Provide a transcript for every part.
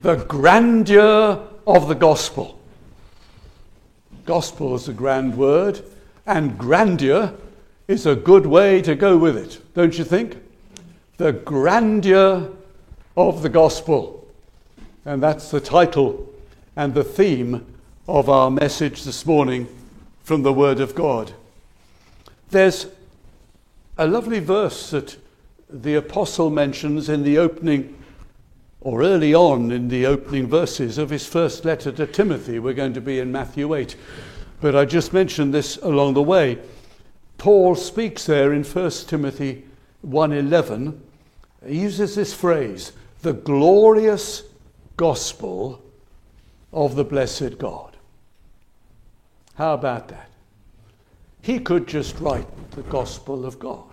The grandeur of the gospel. Gospel is a grand word, and grandeur is a good way to go with it, don't you think? The grandeur of the gospel. And that's the title and the theme of our message this morning from the Word of God. There's a lovely verse that the apostle mentions in the opening, or early on in the opening verses of his first letter to Timothy. We're going to be in Matthew 8. But I just mentioned this along the way. Paul speaks there in 1 Timothy 1:11. He uses this phrase, the glorious gospel of the blessed God. How about that? He could just write the gospel of God.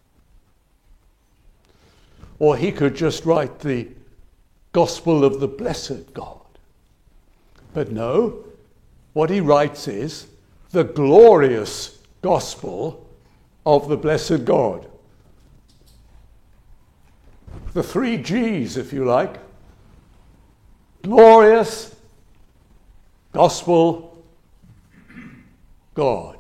Or he could just write the gospel of the blessed God. But no, what he writes is the glorious gospel of the blessed God. The 3 G's, if you like. Glorious, gospel, God.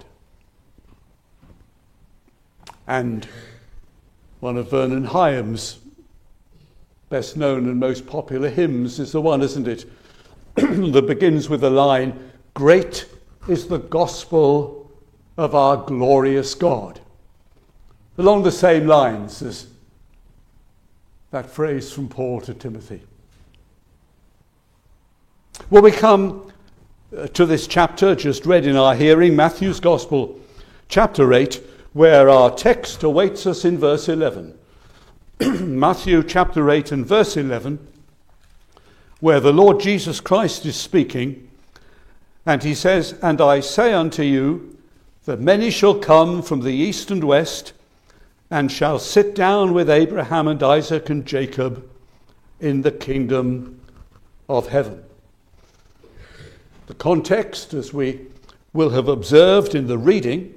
And one of Vernon Hyam's best known and most popular hymns is the one, isn't it, that begins with the line, "Great is the gospel of our glorious God." Along the same lines as that phrase from Paul to Timothy. Well, we come to this chapter just read in our hearing, Matthew's Gospel, chapter 8, where our text awaits us in verse 11. Matthew chapter 8 and verse 11, where the Lord Jesus Christ is speaking, and he says, "And I say unto you, that many shall come from the east and west, and shall sit down with Abraham and Isaac and Jacob in the kingdom of heaven." The context, as we will have observed in the reading,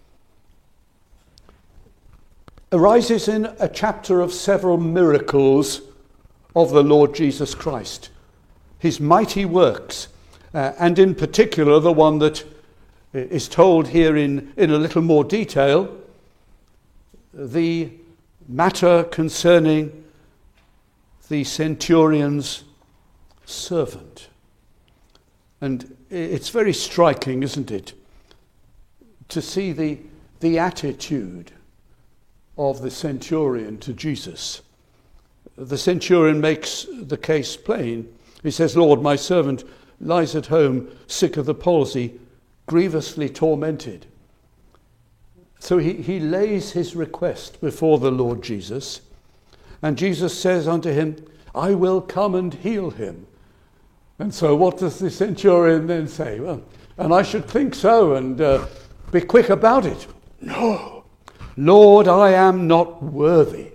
arises in a chapter of several miracles of the Lord Jesus Christ, his mighty works, and in particular the one that is told here in a little more detail, the matter concerning the centurion's servant. And it's very striking, isn't it, to see the attitude of the centurion to Jesus. The centurion makes the case plain. He says, "Lord, my servant lies at home, sick of the palsy, grievously tormented." So he lays his request before the Lord Jesus, and Jesus says unto him, "I will come and heal him." And so what does the centurion then say? Well, and I should think so, and be quick about it. No. "Lord, I am not worthy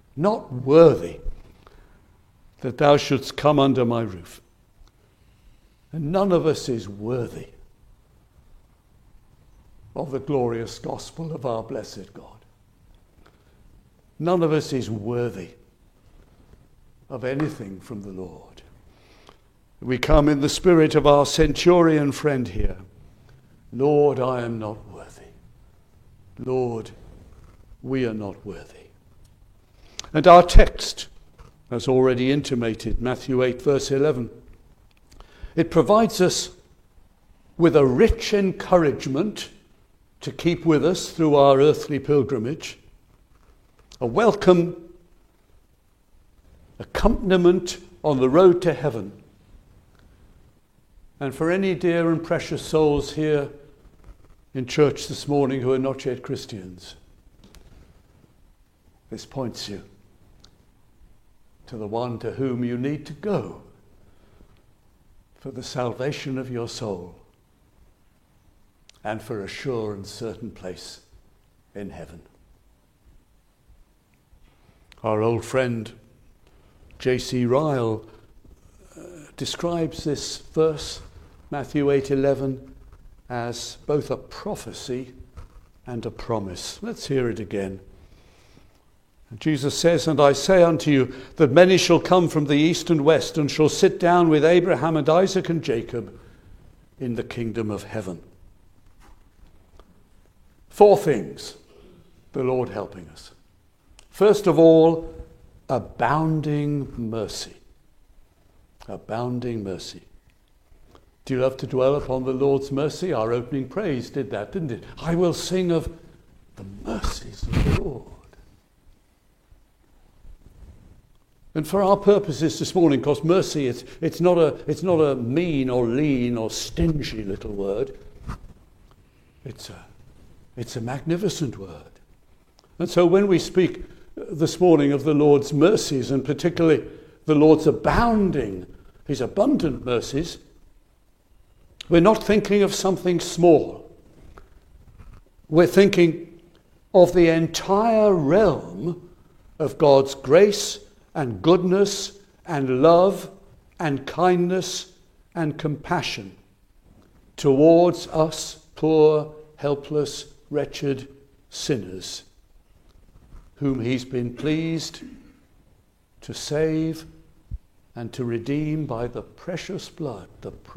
that thou shouldst come under my roof." And none of us is worthy of the glorious gospel of our blessed God. None of us is worthy of anything from the Lord. We come in the spirit of our centurion friend here. "Lord, I am not worthy. Lord, we are not worthy." And our text, as already intimated, Matthew 8, verse 11, it provides us with a rich encouragement to keep with us through our earthly pilgrimage, a welcome accompaniment on the road to heaven. And for any dear and precious souls here in church this morning who are not yet Christians, this points you to the one to whom you need to go for the salvation of your soul and for a sure and certain place in heaven. Our old friend J.C. Ryle describes this verse, Matthew 8:11, as both a prophecy and a promise. Let's hear it again. Jesus says, "And I say unto you that many shall come from the east and west and shall sit down with Abraham and Isaac and Jacob in the kingdom of heaven." 4 things, the Lord helping us. First of all, abounding mercy. Abounding mercy. Do you love to dwell upon the Lord's mercy? Our opening praise did that, didn't it? I will sing of the mercies of the Lord. And for our purposes this morning, because mercy, it's not a mean or lean or stingy little word. It's a magnificent word. And so when we speak this morning of the Lord's mercies, and particularly the Lord's his abundant mercies, we're not thinking of something small. We're thinking of the entire realm of God's grace and goodness and love and kindness and compassion towards us poor, helpless, wretched sinners whom he's been pleased to save and to redeem by the precious blood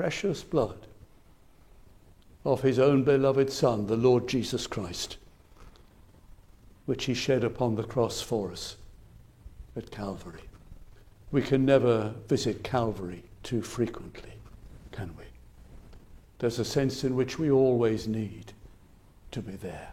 of his own beloved Son, the Lord Jesus Christ, which he shed upon the cross for us at Calvary. We can never visit Calvary too frequently, can we? There's a sense in which we always need to be there.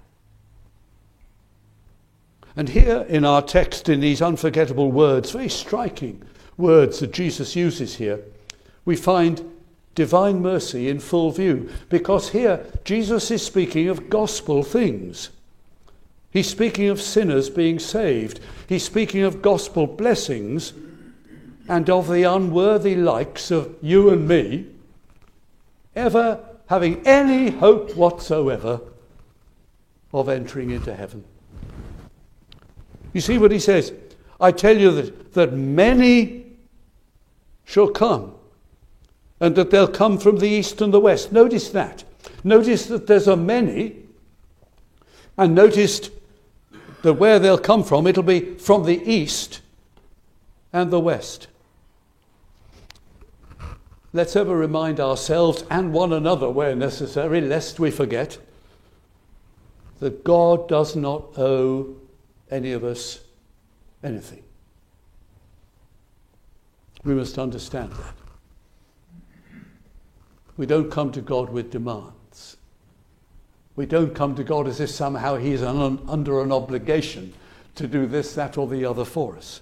And here in our text, in these unforgettable words, very striking words that Jesus uses here, we find divine mercy in full view, because here Jesus is speaking of gospel things. He's speaking of sinners being saved. He's speaking of gospel blessings and of the unworthy likes of you and me ever having any hope whatsoever of entering into heaven. You see what he says? I tell you that many shall come, and that they'll come from the east and the west. Notice that. Notice that there's a many, and notice that where they'll come from, it'll be from the east and the west. Let's ever remind ourselves and one another where necessary, lest we forget, that God does not owe any of us anything. We must understand that. We don't come to God with demands. We don't come to God as if somehow he's under an obligation to do this, that, or the other for us.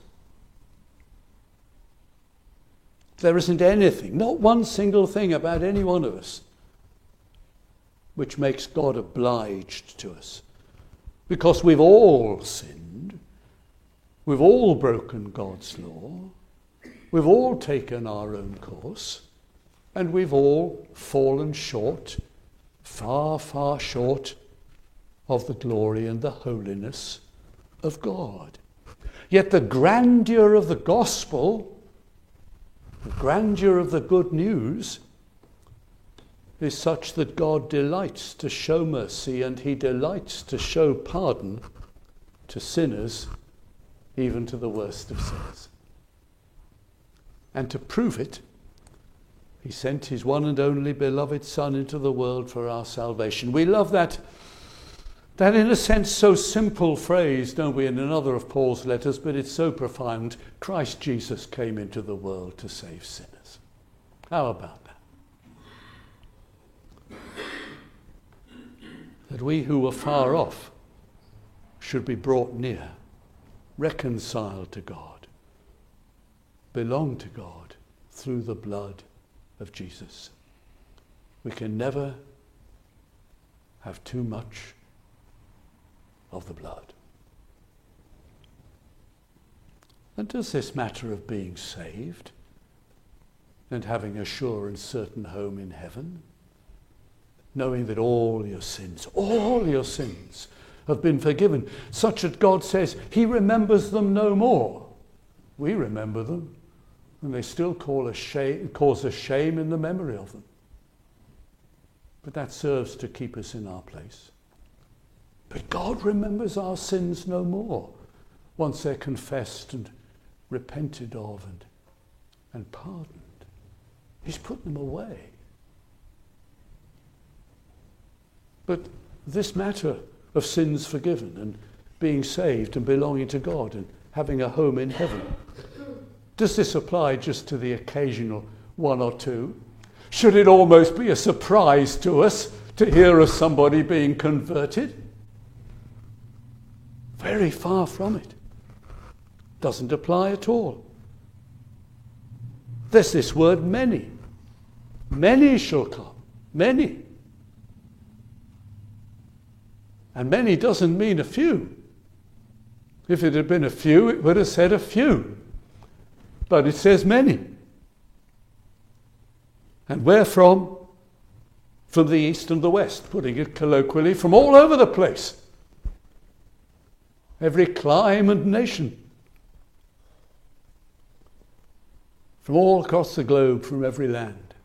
There isn't anything, not one single thing about any one of us, which makes God obliged to us. Because we've all sinned. We've all broken God's law. We've all taken our own course. And we've all fallen short, far, far short of the glory and the holiness of God. Yet the grandeur of the gospel, the grandeur of the good news, is such that God delights to show mercy and he delights to show pardon to sinners, even to the worst of sinners. And to prove it, he sent his one and only beloved Son into the world for our salvation. We love that in a sense so simple phrase, don't we, in another of Paul's letters, but it's so profound. Christ Jesus came into the world to save sinners. How about that? That we who were far off should be brought near, reconciled to God, belong to God through the blood of Jesus. We can never have too much of the blood. And does this matter of being saved and having a sure and certain home in heaven, knowing that all your sins have been forgiven, such that God says he remembers them no more. We remember them, and they still cause us shame in the memory of them. But that serves to keep us in our place. But God remembers our sins no more. once they're confessed and repented of and pardoned. He's put them away. But this matter of sins forgiven and being saved and belonging to God and having a home in heaven, does this apply just to the occasional one or two? Should it almost be a surprise to us to hear of somebody being converted? Very far from it. Doesn't apply at all. There's this word many. Many shall come. Many. And many doesn't mean a few. If it had been a few, it would have said a few. But it says many. And where from? From the east and the west, putting it colloquially, from all over the place. Every clime and nation. From all across the globe, from every land.